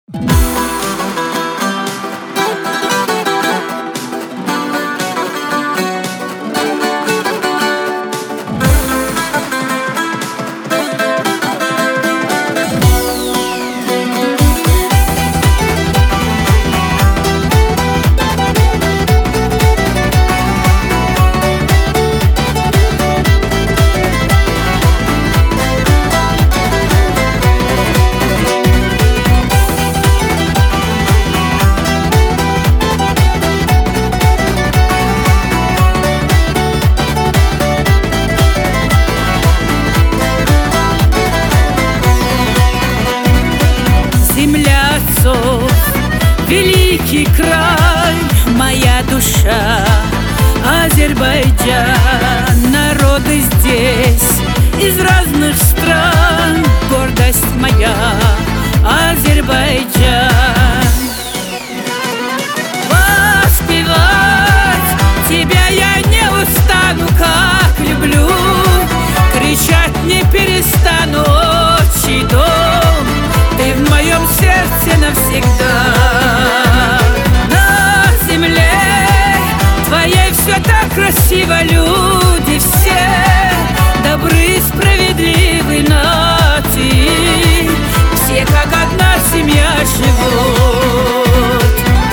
Великий край, моя душа, Азербайджан. Народы здесь из разных стран, гордость моя, Азербайджан. Воспевать тебя я не устану, как люблю, кричать не перестану, отчий дом, ты в моем сердце навсегда. На земле твоей все так красиво, люди все добры, справедливы нации, все как одна семья живут.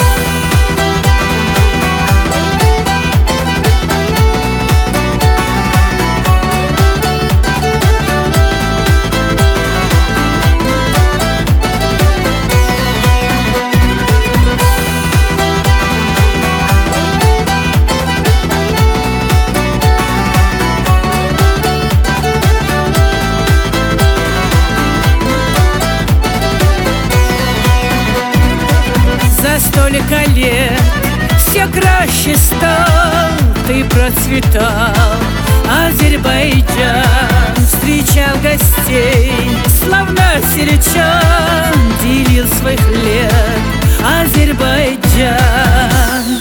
Столько лет все краще стал, ты процветал, Азербайджан. Встречал гостей, славно сельчан, делил свой хлеб, Азербайджан.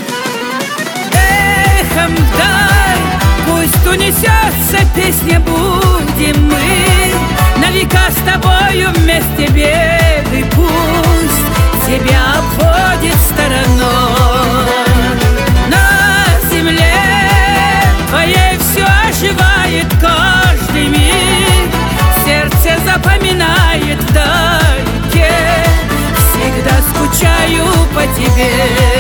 Эхом дай, пусть унесется песня, будем мы на века с тобою вместе, беды пусть тебя обходит стороной. На земле твоей все оживает каждый миг, сердце запоминает вдалеке, всегда скучаю по тебе.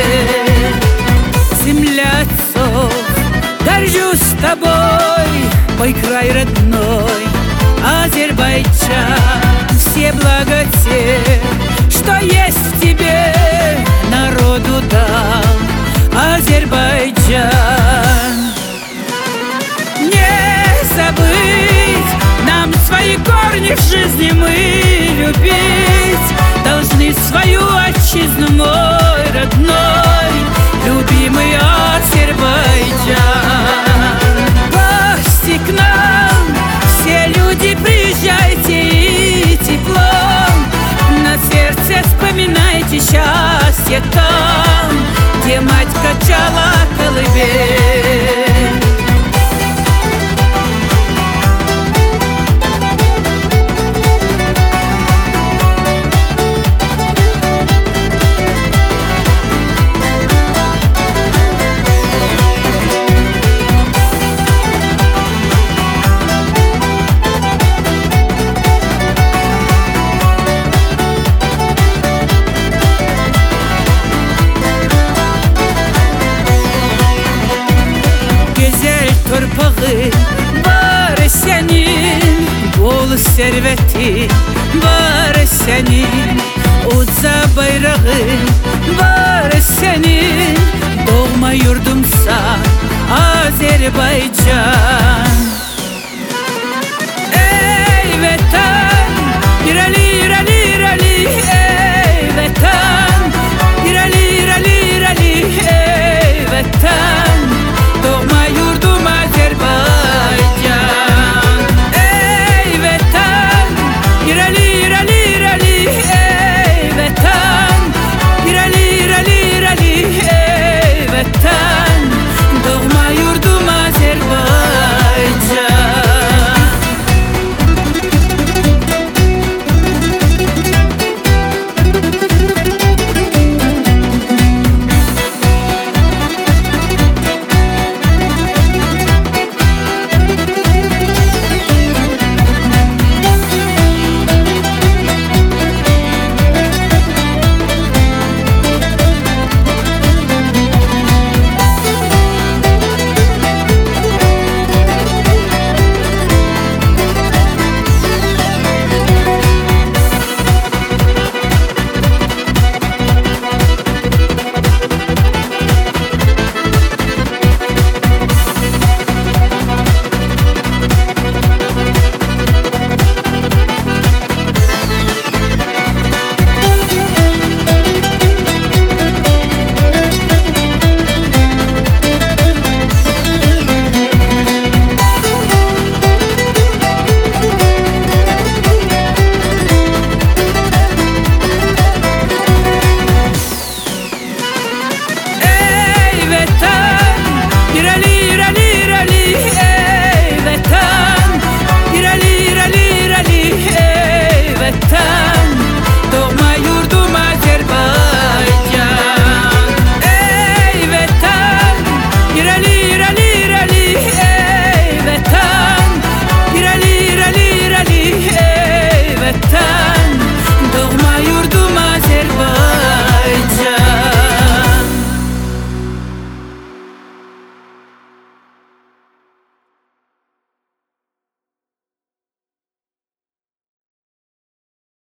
Земля отцов, горжусь тобой, мой край родной, Азербайджан. Все блага те, что есть в тебе, народу дал, Азербайджан. Не забыть нам свои корни в жизни, мы любить должны свою отчизну, мой родной, любимый Азербайджан. Гости к нам, все люди, приезжайте, и теплом на сердце вспоминайте счастье там, где мать качала колыбель. Bari senin bol servetin, bari senin uca bayrağın, bari senin doğma yurdumsan Azerbaycan.